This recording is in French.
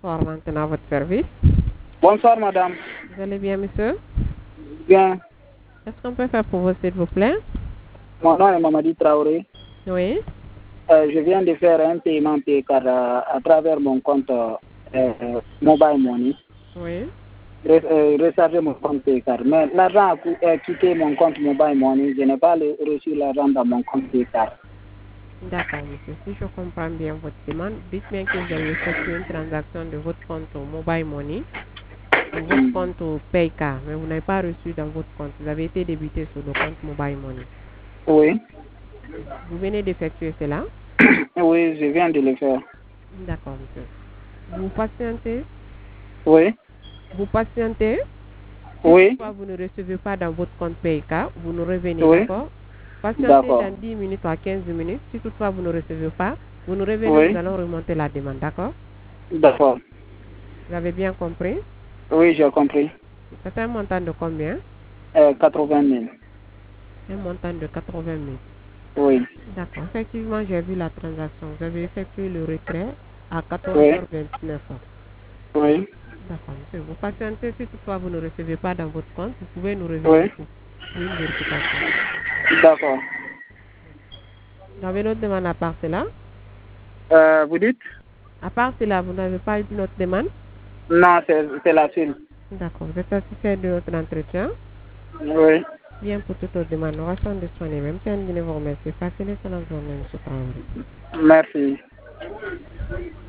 Bonsoir, maintenant à votre service. Bonsoir, madame. Vous allez bien, monsieur? Bien. Qu'est-ce qu'on peut faire pour vous, s'il vous plaît? Mon nom est Mamadi Traoré. Oui. Je viens de faire un paiement Paycard à travers mon compte Mobile Money. Oui. Recharger mon compte Paycard. Mais l'argent a quitté mon compte Mobile Money. Je n'ai pas reçu l'argent dans mon compte Paycard. D'accord, monsieur. Si je comprends bien votre demande, dites bien que vous avez effectué une transaction de votre compte au Mobile Money ou votre compte au Paycard, mais vous n'avez pas reçu dans votre compte. Vous avez été débité sur le compte Mobile Money. Oui. Vous venez d'effectuer cela? Oui, je viens de le faire. D'accord, monsieur. Vous patientez? Oui. Vous patientez? Si Oui. toutefois vous ne recevez pas dans votre compte PayK, vous nous revenez, Oui. d'accord? Patientez D'accord. dans 10 minutes à 15 minutes. Si toutefois vous ne recevez pas, vous nous revenez, Oui. nous allons remonter la demande, d'accord? D'accord. Vous avez bien compris? Oui, j'ai compris. C'est un montant de combien? 80 000. Un montant de 80 000. Oui. D'accord. Effectivement, j'ai vu la transaction. Vous avez effectué le retrait à Oui. 14h29. Oui. D'accord, monsieur. Vous patientez. Si toutefois vous ne recevez pas dans votre compte, vous pouvez nous revenir Oui. pour une vérification. D'accord. Vous avez d'autres demandes à part cela? Vous dites? À part cela, vous n'avez pas eu notre demande? Non, c'est la seule. D'accord. Vous êtes satisfait de notre entretien? Oui. Bien, pour toute autre demande, nous restons disponibles. Même si on vous remercie. Passez une excellente journée, monsieur Traoré. Merci.